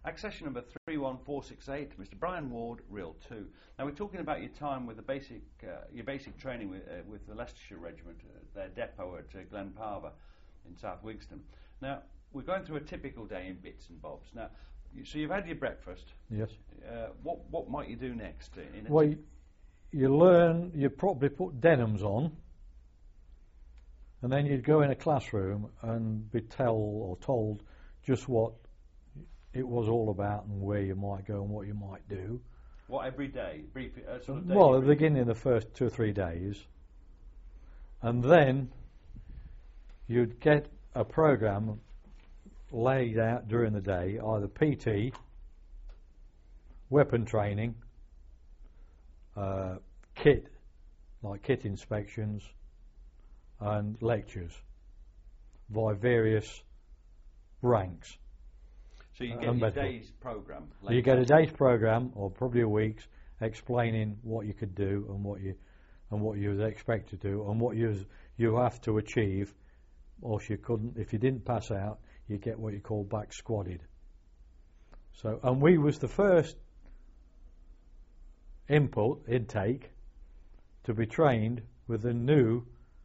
Accession number 31468, Mr. Brian Ward, Reel 2. Now we're talking about your time with the your basic training with the Leicestershire Regiment, their depot at Glenparva in South Wigston. Now we're going through a typical day in bits and bobs. Now, so you've had your breakfast. Yes. What might you do next? Well, you learn. You probably put denims on, and then you'd go in a classroom and be told just what it was all about and where you might go and what you might do. What, every day? Sort of well, at the beginning of the first 2 or 3 days. And then you'd get a programme laid out during the day, either PT, weapon training, kit, like kit inspections, and lectures by various ranks. So you get a day's programme. You get a day's programme, or probably a week's, explaining what you could do and what you was expected to do and what you have to achieve, or if you didn't pass out, you get what you call back squadded. So, and we was the first intake to be trained with the new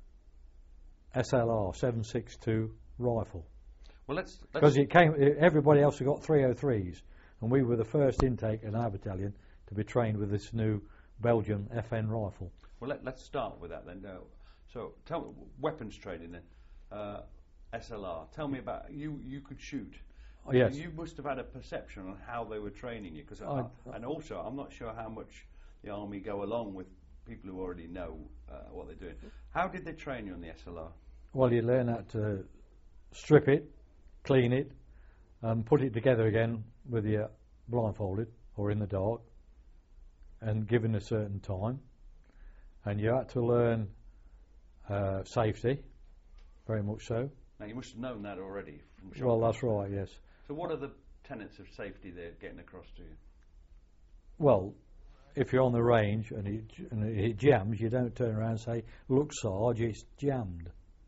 SLR 7.62 rifle. Well, let's because everybody else had got 303s, and we were the first intake in our battalion to be trained with this new Belgian FN rifle. Well, let's start with that then. So, tell me, weapons training then, SLR. Tell me about you could shoot. Oh, yes. You must have had a perception on how they were training you, and also I'm not sure how much the army go along with people who already know what they're doing. How did they train you on the SLR? Well, you learn how to strip it, clean it, and put it together again with you blindfolded or in the dark, and given a certain time. And you had to learn safety, very much so. Now you must have known that already from shotgun. Well, that's right, yes. So what are the tenets of safety they're getting across to you? Well, if you're on the range and it jams, you don't turn around and say, "Look, Sarge, it's jammed."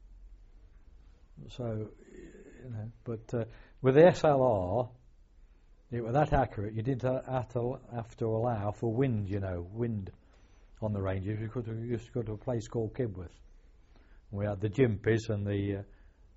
So, but with the SLR, it was that accurate. You didn't have to allow for wind, wind on the ranges. You used to go to a place called Kibworth. We had the Gympys and the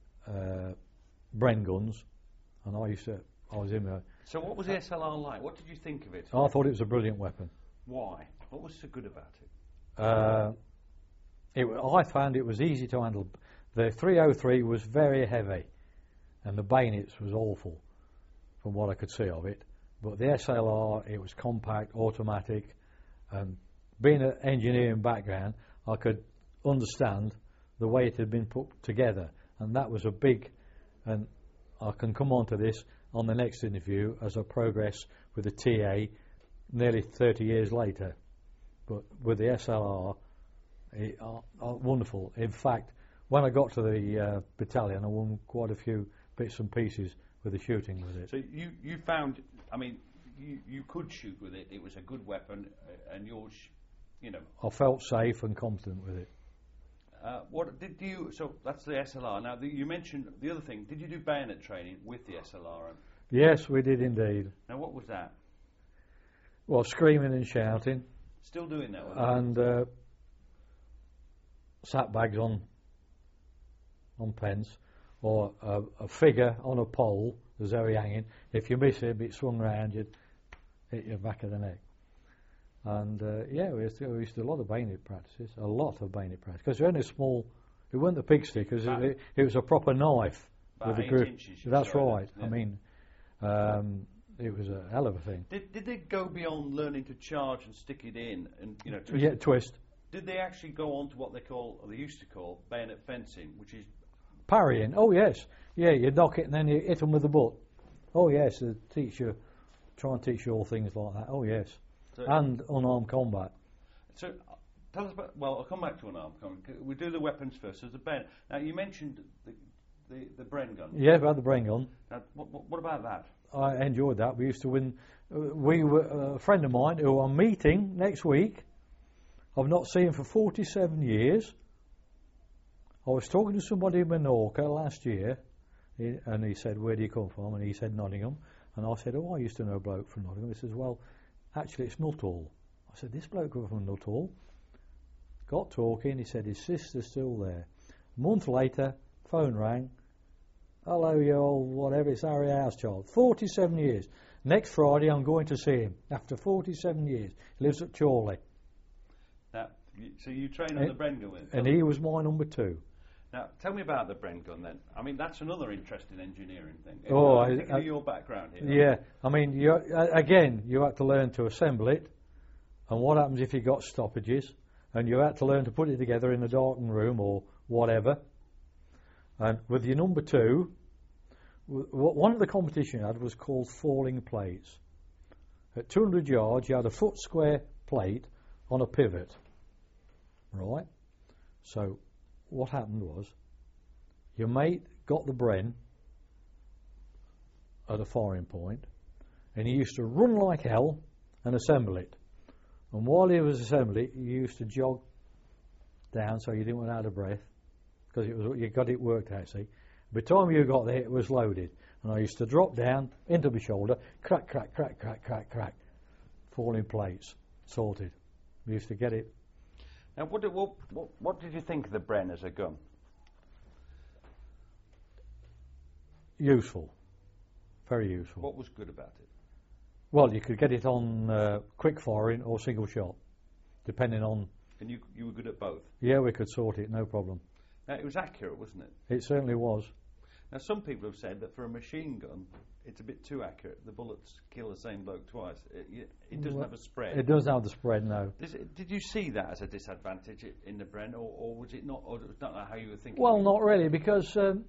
Bren guns, and I was in there. So what was the SLR like? What did you think of it? I thought it was a brilliant weapon. Why? What was so good about it? I found it was easy to handle. The 303 was very heavy, and the bayonets was awful, from what I could see of it. But the SLR, it was compact, automatic, and being an engineering background, I could understand the way it had been put together, and that was a big. And I can come on to this on the next interview as I progress with the TA nearly 30 years later. But with the SLR, wonderful. In fact, when I got to the battalion, I won quite a few bits and pieces with the shooting with it. So you found, you could shoot with it. It was a good weapon, and yours, I felt safe and confident with it. What did you? So that's the SLR. Now you mentioned the other thing. Did you do bayonet training with the SLR? Yes, we did indeed. Now what was that? Well, screaming and shouting. Still doing that one? And sandbags on pens, or a figure on a pole, the Zoe hanging. If you miss it, it swung round, you'd hit your back of the neck. And we used to do a lot of bayonet practices, because they're only small. It wasn't the pig stick, it was a proper knife with a grip. That's right. Yeah. It was a hell of a thing. Did they go beyond learning to charge and stick it in and twist? Yeah, twist. Did they actually go on to what they used to call bayonet fencing, which is parrying? Oh yes, yeah. You knock it and then you hit them with the butt. Oh yes, try and teach you all things like that. Oh yes. So, and unarmed combat. So, tell us about. Well, I'll come back to unarmed combat. We do the weapons first. There's the bayonet. Now, you mentioned the Bren gun. Yeah, about the Bren gun. Now, what about that? I enjoyed that. We used to win. We were a friend of mine who I'm meeting next week. I've not seen him for 47 years. I was talking to somebody in Menorca last year, and he said, "Where do you come from?" And he said, "Nottingham." And I said, oh, I used to know a bloke from Nottingham. He says, well, actually it's Nuttall. I said, this bloke was from Nuttall. Got talking, he said his sister's still there. A month later, phone rang. Hello, you old whatever, it's Harry Housechild. 47 years. Next Friday I'm going to see him, after 47 years. He lives at Chorley. Now, so you train on the Bren gun with him? And he was my number 2. Now, tell me about the Bren gun then. I mean, that's another interesting engineering thing. Oh, I'm thinking of your background here. Yeah, I mean, you had to learn to assemble it. And what happens if you got stoppages? And you had to learn to put it together in a darkened room or whatever. And with your number 2, one of the competitions you had was called falling plates. At 200 yards, you had a foot square plate on a pivot, right? So what happened was, your mate got the Bren at a firing point, and he used to run like hell and assemble it. And while he was assembling it, he used to jog down so you didn't run out of breath, because you got it worked out, see. By the time you got there, it was loaded. And I used to drop down into my shoulder, crack, crack, crack, crack, crack, crack, falling plates, sorted. We used to get it. Now, what did you think of the Bren as a gun? Useful. Very useful. What was good about it? Well, you could get it on quick firing or single shot, depending on... And you were good at both? Yeah, we could sort it, no problem. Now, it was accurate, wasn't it? It certainly was. Now, some people have said that for a machine gun, it's a bit too accurate. The bullets kill the same bloke twice. It doesn't have a spread. It doesn't have the spread, no. Did you see that as a disadvantage in the Bren, or was it not? Or was that not how you were thinking? Well, not really, because I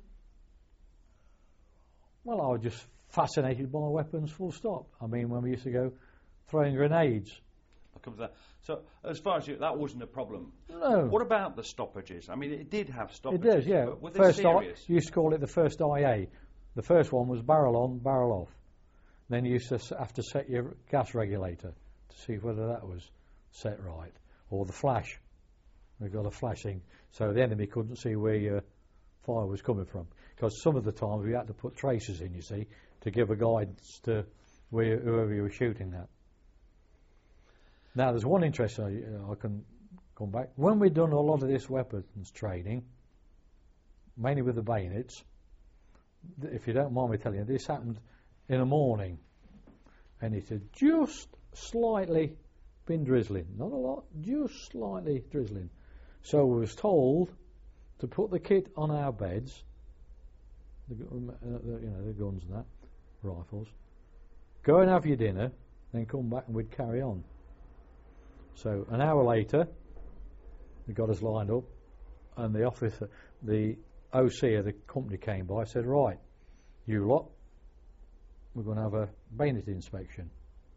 was just fascinated by weapons, full stop. I mean, when we used to go throwing grenades. I'll come to that. So, as far as that wasn't a problem. No. What about the stoppages? I mean, it did have stoppages. It does, yeah. But were they serious? You used to call it the first IA. The first one was barrel on, barrel off. Then you used to have to set your gas regulator to see whether that was set right. Or the flash. We've got a flashing, so the enemy couldn't see where your fire was coming from. Because some of the times we had to put tracers in, you see, to give a guidance to whoever you were shooting at. Now, there's one interest I can come back. When we'd done a lot of this weapons training, mainly with the bayonets, if you don't mind me telling you, this happened in the morning, and it had just slightly been drizzling. Not a lot, just slightly drizzling. So we was told to put the kit on our beds, the guns and that, rifles, go and have your dinner, then come back and we'd carry on. So an hour later, they got us lined up, and the officer, the OC of the company came by, said, right, you lot, we're going to have a bayonet inspection.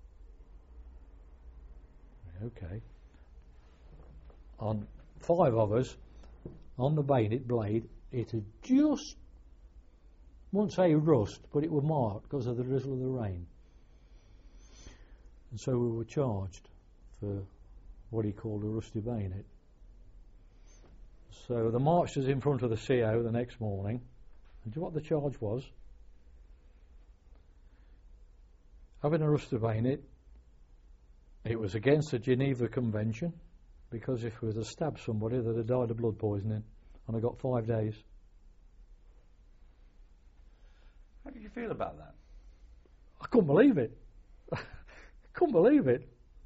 Okay. On 5 of us, on the bayonet blade, it had just, I wouldn't say rust, but it was marked because of the drizzle of the rain. And so we were charged for what he called a rusty bayonet. So they marched us in front of the CO the next morning. And do you know what the charge was? Having a rusty bayonet, it was against the Geneva Convention, because if we had stabbed somebody, they'd have died of blood poisoning, and I got 5 days. How did you feel about that? I couldn't believe it. I couldn't believe it.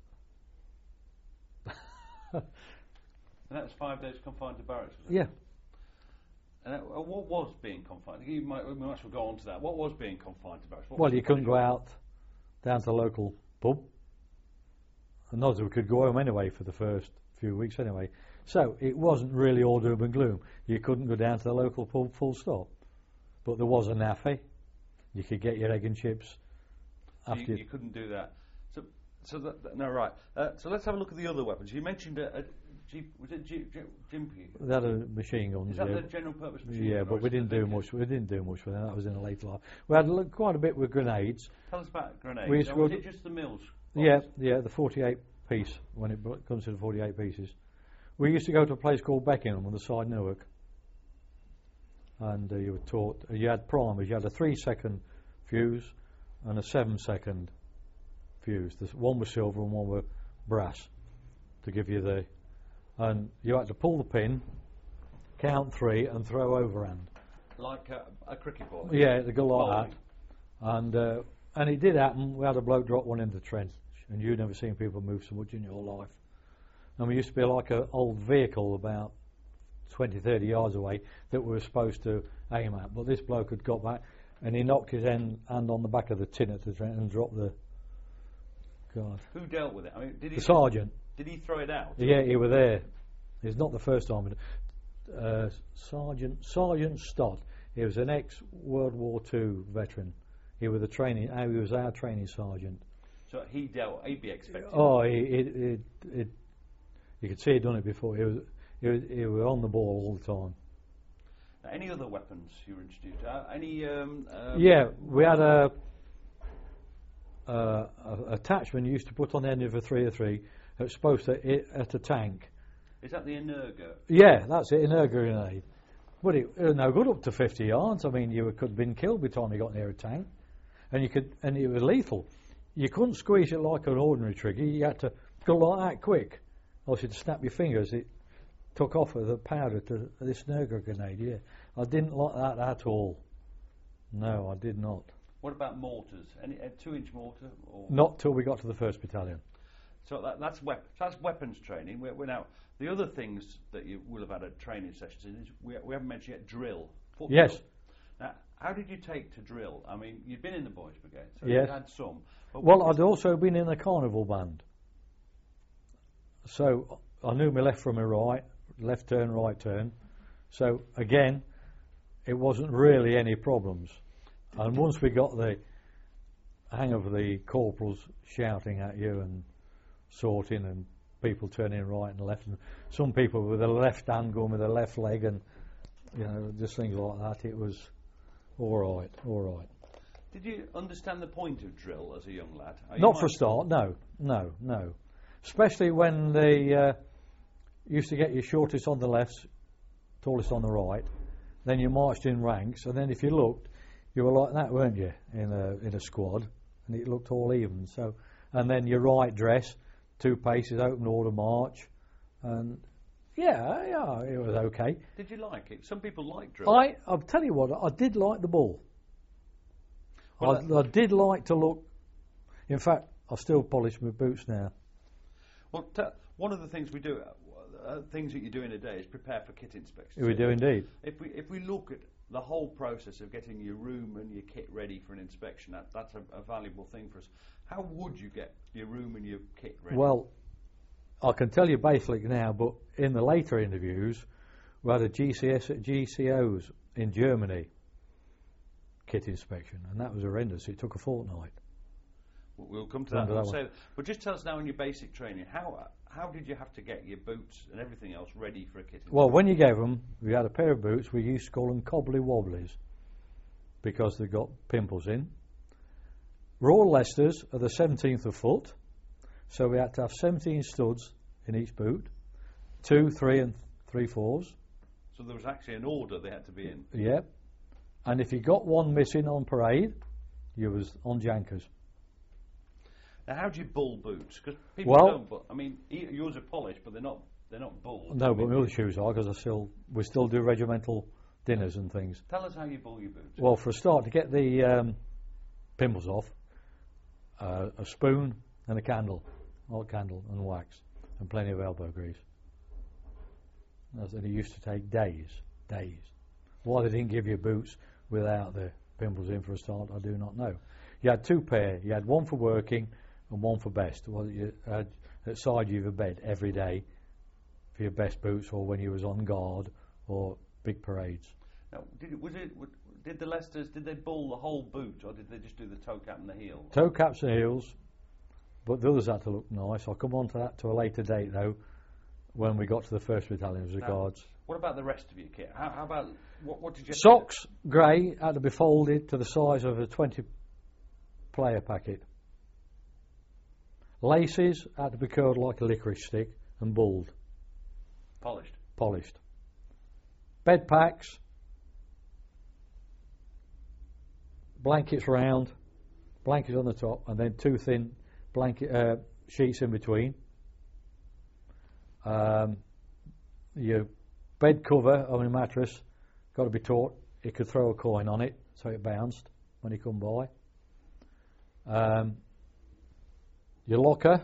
And that was 5 days confined to barracks, was it? Yeah. And what was being confined? We might as well go on to that. What was being confined to barracks? Well, you couldn't go out down to the local pub. And not that we could go home anyway for the first few weeks anyway. So it wasn't really all doom and gloom. You couldn't go down to the local pub full stop. But there was a naffy. You could get your egg and chips. So you couldn't do that. So let's have a look at the other weapons. You mentioned was it Gympie? That a machine guns. Is that the general purpose machine gun? Yeah, but we didn't do much. We didn't do much with that. That was in a later life. We had quite a bit with grenades. Tell us about grenades. Was it just the Mills? Yeah, the 48 piece when it comes to the 48 pieces. We used to go to a place called Beckenham on the side of Newark, and you were taught. You had primers. You had a 3-second fuse, and a 7-second fuse. One was silver and one were brass, to give you the. And you had to pull the pin, count 3, and throw overhand. Like a cricket ball. Yeah, they go like that. And it did happen. We had a bloke drop one in the trench, and you'd never seen people move so much in your life. And we used to be like an old vehicle about 20, 30 yards away that we were supposed to aim at. But this bloke had got back, and he knocked his hand on the back of the tin at the trench and dropped the. God. Who dealt with it? I mean, did he? The sergeant. Did he throw it out? Yeah, he was there. It's not the first time. Sergeant Stott. He was an ex-World War II veteran. He was He was our training sergeant. So he'd be expected. Oh, you could see he'd done it before. He was on the ball all the time. Now, any other weapons you were introduced to? Yeah, we had a attachment you used to put on the end of a 303 that was supposed to hit at a tank. Is that the Energa? Yeah, that's it, Energa grenade. But it was no good up to 50 yards. I mean, you could have been killed by the time you got near a tank, and it was lethal. You couldn't squeeze it like an ordinary trigger. You had to go like that quick, else you'd snap your fingers. It took off of the powder to this Energa grenade. Yeah, I didn't like that at all. No, I did not. What about mortars? Any 2-inch mortar? Or? Not till we got to the 1st Battalion. So that's weapons training. We're now the other things that you will have had at training sessions is we haven't mentioned yet drill. Yes. Drill. Now, how did you take to drill? I mean, you'd been in the Boys Brigade, so yes. you had some. Well, I'd also been in a carnival band, so I knew my left from my right, left turn, right turn. So again, it wasn't really any problems. And once we got the hang of the corporals shouting at you and sorting and people turning right and left, and some people with their left hand going with their left leg, and just things like that, it was all right. Did you understand the point of drill as a young lad? Not for a start, no. Especially when they used to get you shortest on the left, tallest on the right, then you marched in ranks, and then if you looked, you were like that, weren't you, in a squad, and it looked all even. So, and then your right dress, 2 paces, open order march, and yeah, it was okay. Did you like it? Some people like drill. I'll tell you what, I did like the ball. Well, I did like to look. In fact, I still polish my boots now. Well, one of the things we do, things that you do in a day, is prepare for kit inspection. We do indeed. If we look at the whole process of getting your room and your kit ready for an inspection, that's a valuable thing for us. How would you get your room and your kit ready? Well, I can tell you basically now, but in the later interviews, we had a GCOs in Germany kit inspection, and that was horrendous. It took a fortnight. We'll come to that. But just tell us now in your basic training, how did you have to get your boots and everything else ready for a kit inspection? Well, when you gave them, we had a pair of boots, we used to call them cobbly wobblies because they got pimples in. Royal Leicesters are the 17th of foot, so we had to have 17 studs in each boot, 2, 3 and 3/4. So there was actually an order they had to be in? Yep. And if you got one missing on parade, you was on jankers. Now, how do you bull boots? Because people don't. But I mean, yours are polished, but they're not bulled. No, but my other shoes are because we still do regimental dinners and things. Tell us how you bull your boots. Well, for a start, to get the pimples off, a spoon and a candle, hot candle and wax, and plenty of elbow grease. And it used to take days. Why they didn't give you boots without the pimples in for a start, I do not know. You had 2 pair. You had one for working and one for best. Well, you had outside you of a bed every day for your best boots, or when you was on guard or big parades. Now, did the Leicesters, did they bull the whole boot, or did they just do the toe cap and the heel? Toe caps and heels, but the others had to look nice. I'll come on to that to a later date though, when we got to the 1st Battalion as regards. What about the rest of your kit? How about what did you? Socks, grey, had to be folded to the size of a 20 player packet. Laces had to be curled like a licorice stick and bulled. Polished. Bed packs, blankets round, blankets on the top, and then 2 thin blanket sheets in between. Your bed cover on your mattress got to be taut. You could throw a coin on it so it bounced when you come by. Your locker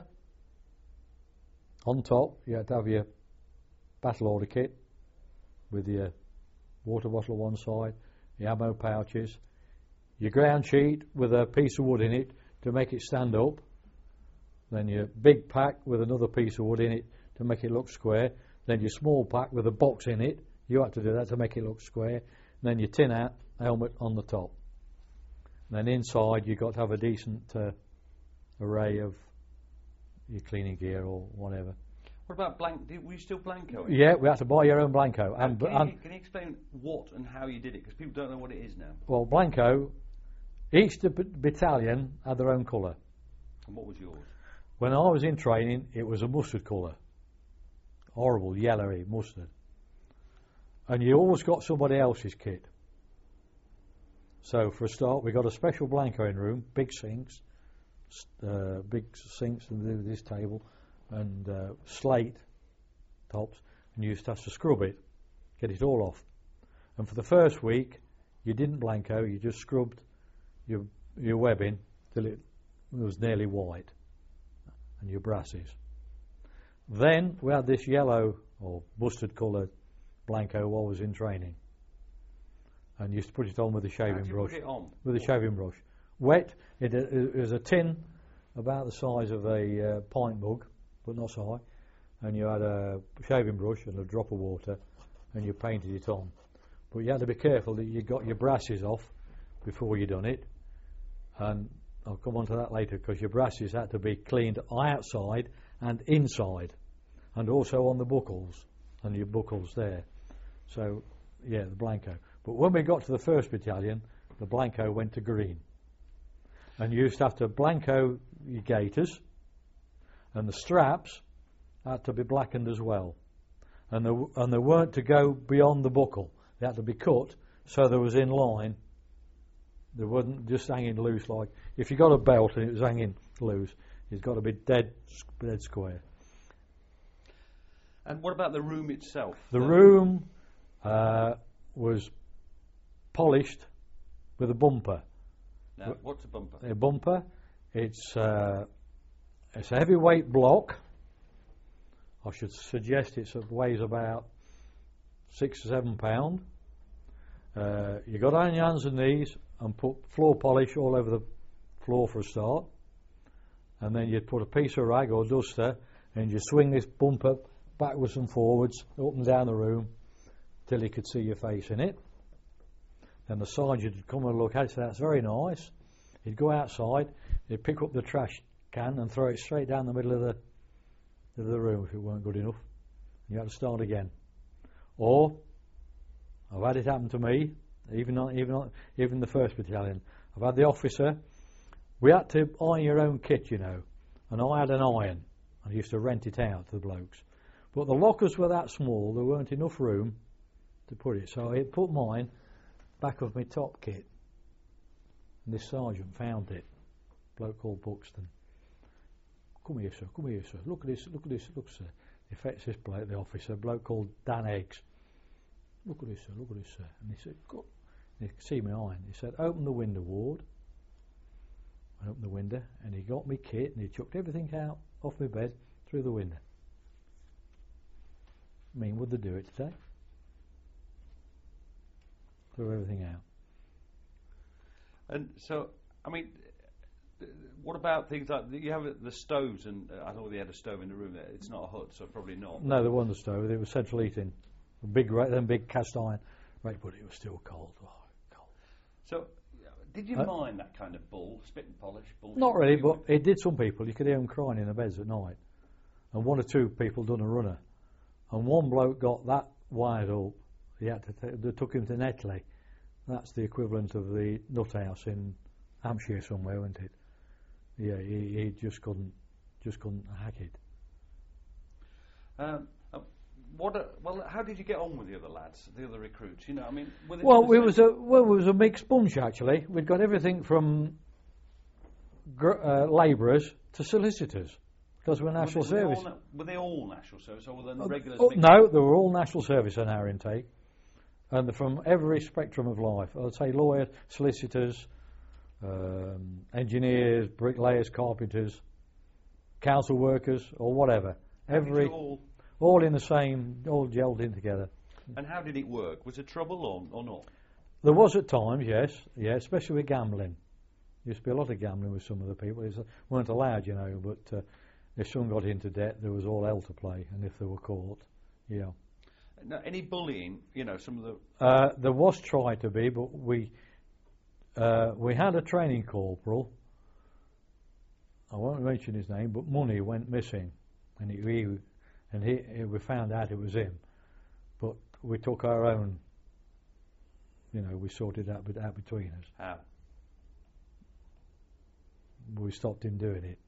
on top, you had to have your battle order kit with your water bottle on one side, your ammo pouches, your ground sheet with a piece of wood in it to make it stand up, then your big pack with another piece of wood in it to make it look square, then your small pack with a box in it, you had to do that to make it look square, and then your tin hat helmet on the top. And then inside you've got to have a decent array of your cleaning gear or whatever. What about were you still Blanco? Yeah, we had to buy your own Blanco. Can you explain what and how you did it? Because people don't know what it is now. Well, Blanco, each battalion had their own colour. And what was yours? When I was in training, it was a mustard colour. Horrible, yellowy mustard. And you always got somebody else's kit. So for a start, we got a special Blanco in room, big sinks and this table, and slate tops, and you used to have to scrub it, get it all off. And for the first week, you didn't Blanco, you just scrubbed your webbing till it was nearly white, and your brasses. Then we had this yellow or mustard coloured Blanco while I was in training, and you used to put it on with a shaving brush. Put it on? With a shaving brush. Wet. It was a tin about the size of a pint mug, but not so high, and you had a shaving brush and a drop of water, and you painted it on. But you had to be careful that you got your brasses off before you done it, and I'll come on to that later, because your brasses had to be cleaned outside and inside, and also on the buckles, and your buckles there. So, yeah, the Blanco. But when we got to the 1st Battalion, the Blanco went to green. And you used to have to Blanco your gaiters, and the straps had to be blackened as well. And they weren't to go beyond the buckle. They had to be cut so they was in line. They wasn't just hanging loose like... If you got a belt and it was hanging loose, it's got to be dead square. And what about the room itself? The room was polished with a bumper. Now, what's a bumper? A bumper. It's a heavyweight block. I should suggest it weighs about 6 or 7 pound. You got on your hands and knees and put floor polish all over the floor for a start, and then you'd put a piece of rag or duster and you swing this bumper backwards and forwards up and down the room till you could see your face in it. Then the sergeant would come and look at it, say, that's very nice. He'd go outside, he'd pick up the trash can and throw it straight down the middle of the room if it weren't good enough. You had to start again. Or, I've had it happen to me, even the 1st Battalion. I've had the officer, we had to iron your own kit, you know, and I had an iron. I used to rent it out to the blokes. But the lockers were that small, there weren't enough room to put it, so I put mine back of my top kit. And this sergeant found it, a bloke called Buxton. Come here, sir, look at this, sir. He fetched this bloke, the officer, a bloke called Dan Eggs. Look at this, sir. And he said, go. And he could see my iron. He said, open the window, Ward. I opened the window, and he got me kit, and he chucked everything out off my bed through the window. I mean, would they do it today? Threw everything out. And so, I mean, what about things like you have the stoves? And I thought they had a stove in the room. It's not a hut, so probably not. No, there wasn't a stove. There was central heating, big cast iron. Right, but it was still cold. Oh, cold. So, did you mind that kind of spit and polish bullshit? Not really, but it did some people. You could hear them crying in their beds at night, and 1 or 2 people done a runner, and one bloke got that wired up. He had to they took him to Netley. That's the equivalent of the nut house in Hampshire somewhere, wasn't it? Yeah, he just couldn't hack it. Well, how did you get on with the other lads, the other recruits? You know, I mean, it was a mixed bunch actually. We'd got everything from labourers to solicitors because we're national service. Were they all national service, or were they regulars? No, they were all national service in our intake, and from every spectrum of life. I'd say lawyers, solicitors, engineers, bricklayers, carpenters, council workers, or whatever. All in the same, all gelled in together. And how did it work? Was there trouble or not? There was at times, yes, especially with gambling. Used to be a lot of gambling with some of the people. They weren't allowed, but if someone got into debt, there was all hell to play, and if they were caught, yeah. Now, any bullying, some of the... There was tried to be, but we had a training corporal. I won't mention his name, but money went missing, and we found out it was him. But we took our own, we sorted out between us. How? We stopped him doing it.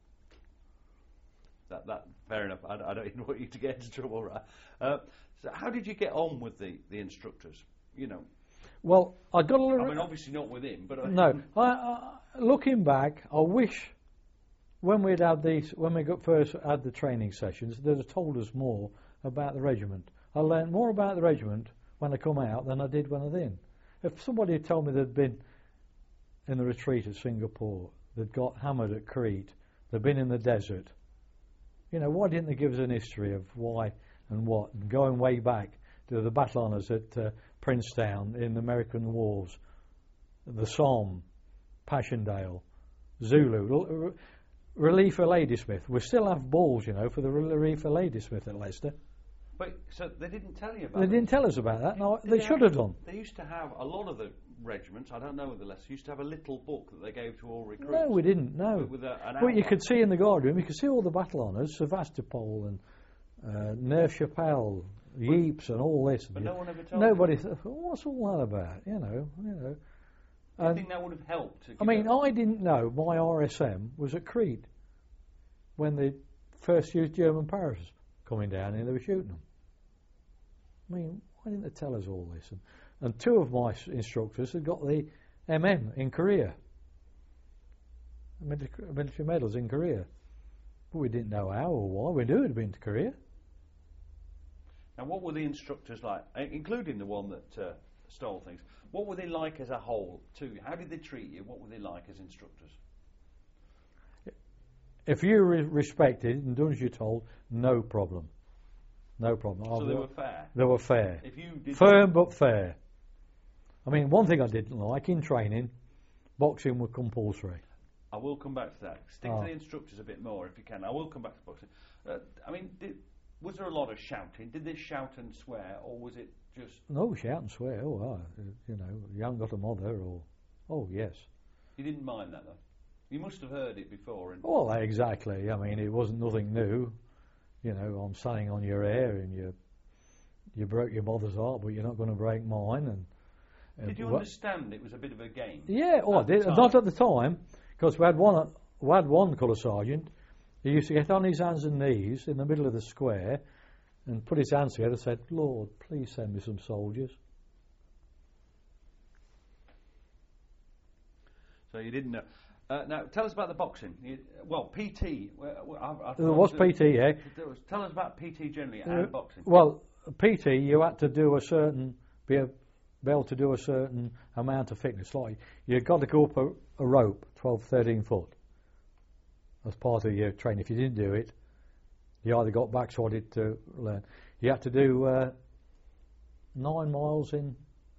That fair enough. I don't even want you to get into trouble, right? So how did you get on with the instructors? Well, I got a little... I mean, obviously not with him, but... No. Looking back, I wish when we first had the training sessions, they'd have told us more about the regiment. I learned more about the regiment when I come out than I did when I was in. If somebody had told me they'd been in the retreat at Singapore, they'd got hammered at Crete, they'd been in the desert, why didn't they give us an history of why and what, and going way back to the battle honours at Princetown in the American Wars, the Somme, Passchendaele, Zulu, Relief at Ladysmith. We still have balls, for the Relief at Ladysmith at Leicester. But so they didn't tell you about They didn't tell us about that. No, they should have done. They used to have a lot of the regiments. I don't know whether Leicester used to have a little book that they gave to all recruits. No, we didn't. No. But you could see in the guard room, you could see all the battle honours, Sevastopol and Neuve Chapelle, Ypres, and all this. But no one ever told. Nobody thought, what's all that about? I think that would have helped. I didn't know my RSM was at Crete when the first used German Paras coming down and they were shooting them. I mean, why didn't they tell us all this? And two of my instructors had got the MM in Korea, military medals in Korea. But we didn't know how or why. We knew it had been to Korea. Now, what were the instructors like, including the one that stole things? What were they like as a whole, too? How did they treat you? What were they like as instructors? If you were respected and done as you're told, no problem. No problem. So they were fair? They were fair. If you did firm but fair. I mean, one thing I didn't like, in training, boxing was compulsory. I will come back to that. Stick to the instructors a bit more if you can. I will come back to boxing. Was there a lot of shouting? Did they shout and swear, or was it just... No, shout and swear. You haven't got a mother, or... Oh, yes. You didn't mind that, though? You must have heard it before. Well, exactly. I mean, it wasn't nothing new. I'm standing on your hair and you broke your mother's heart, but you're not going to break mine. Did you understand it was a bit of a game? Yeah, I did. Not at the time, because we had one colour sergeant. He used to get on his hands and knees in the middle of the square and put his hands together and said, "Lord, please send me some soldiers." So you didn't know. Now, tell us about the boxing. PT. There was PT, yeah. Tell us about PT generally and boxing. Well, PT, you had to do be able to do a certain amount of fitness. Like, you've got to go up a rope, 12, 13 foot, as part of your training. If you didn't do it, you either got backslided to learn. You had to do 9 miles in,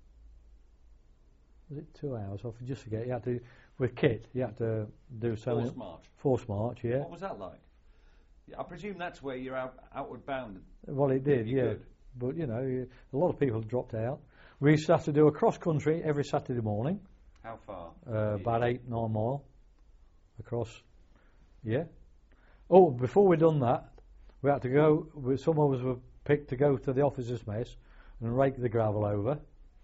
was it 2 hours? I just forget. You had to... With kit, you had to do something. Force march, yeah. What was that like? I presume that's where you're outward bound. Well, it did, yeah. Good. But, a lot of people dropped out. We used to have to do a cross-country every Saturday morning. How far? About 8, 9 mile across, yeah. Oh, before we'd done that, we had to go, some of us were picked to go to the officers' mess and rake the gravel over.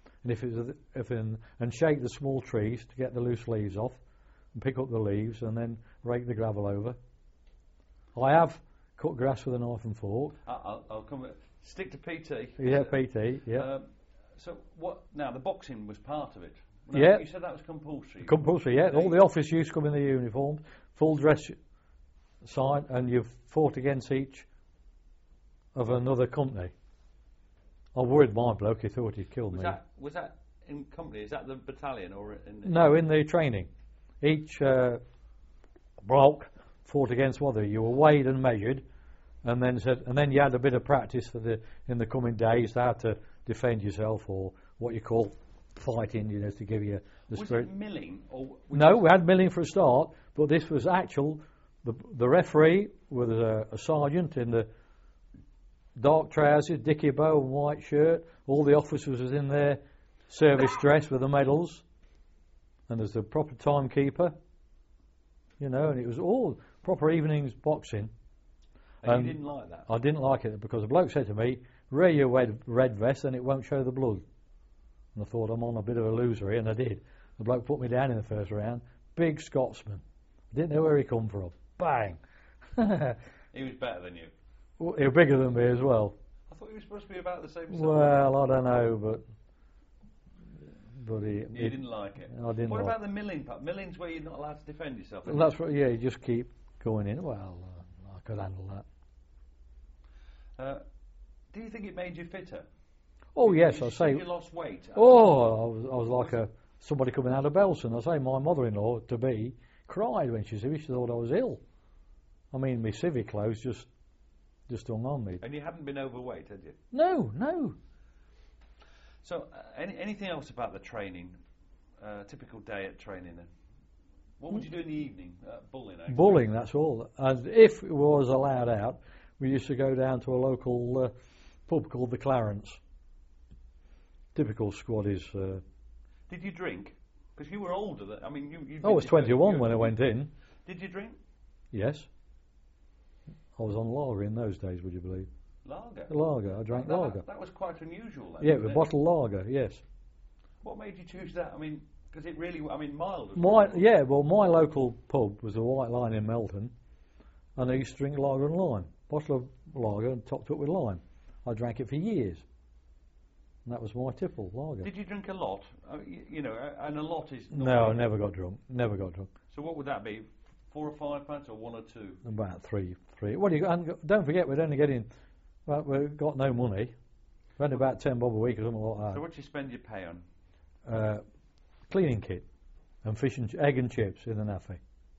And shake the small trees to get the loose leaves off, and pick up the leaves, and then rake the gravel over. I have cut grass with a knife and fork. I'll come. Stick to PT. Yeah, PT. Yeah. So what? Now the boxing was part of it. No, Yeah. You said that was compulsory. Compulsory, yeah. All the office used to come in the uniforms, full dress sign, and you've fought against each of another company. I worried my bloke, he thought he'd killed me. Was that in company? Is that the battalion or in? No, in the training. Each block fought against one other. You were weighed and measured, and then you had a bit of practice in the coming days how to defend yourself, or what you call fighting, to give you the spirit. Was it milling? No, we had milling for a start, but this was actual. The referee was a sergeant in the dark trousers, dicky bow and white shirt. All the officers was in their service dress with the medals, and there's the proper timekeeper, and it was all proper evenings boxing. And you didn't like that? I didn't like it because the bloke said to me, wear your red vest and it won't show the blood. And I thought, I'm on a bit of a loser here, and I did. The bloke put me down in the first round. Big Scotsman. Didn't know where he come from. Bang. He was better than you. Well, he was bigger than me as well. I thought he was supposed to be about the same size. Well, I don't know, but he... You didn't like it? I didn't. What about the milling part? Milling's where you're not allowed to defend yourself. Well, that's what, you just keep going in. Well, I could handle that. Do you think it made you fitter? Oh, yes, I say... You lost weight? Oh, I was like somebody coming out of Belson. I say my mother-in-law, to-be, cried when she said she thought I was ill. I mean, my civic clothes just hung on me. And you hadn't been overweight, had you? No. So, anything else about the training? Typical day at training then? What would you do in the evening? Bulling, actually. Bulling, that's all. And if it was allowed out, we used to go down to a local pub called the Clarence. Typical squaddies. Did you drink? Because you were older. You I was 21 when I went in. Did you drink? Yes. I was on lager in those days, would you believe? Lager? Lager. I drank lager. That was quite unusual. Then, yeah, with bottled lager, yes. What made you choose that? Because it really, mild. My local pub was the White Line in Melton, and I used to drink lager and lime. Bottle of lager and topped up with lime. I drank it for years. And that was my tipple, lager. Did you drink a lot? And a lot is... No, I never got drunk. Never got drunk. So what would that be? 4 or 5 pints or 1 or 2? About three. Well, and don't forget, we'd only getting... Well, we've got no money. We're only about 10 bob a week or something like that. So what do you spend your pay on? Cleaning kit and fish and egg and chips in the naffy.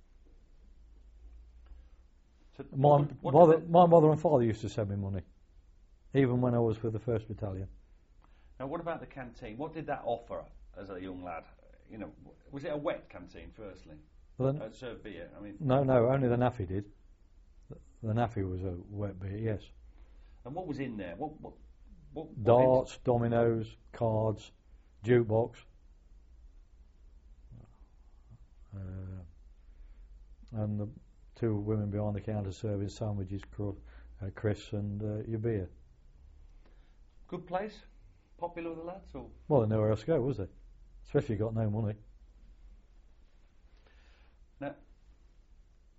So my mother and father used to send me money, even when I was with the 1st Battalion. Now, what about the canteen? What did that offer as a young lad? Was it a wet canteen, firstly? Served beer, No, only the naffy did. The naffy was a wet beer, yes. And what was in there? What darts, dominoes, cards, jukebox. And the 2 women behind the counter serving sandwiches, Chris and your beer. Good place? Popular with the lads? Or? Well, nowhere else to go, was there? Especially got no money.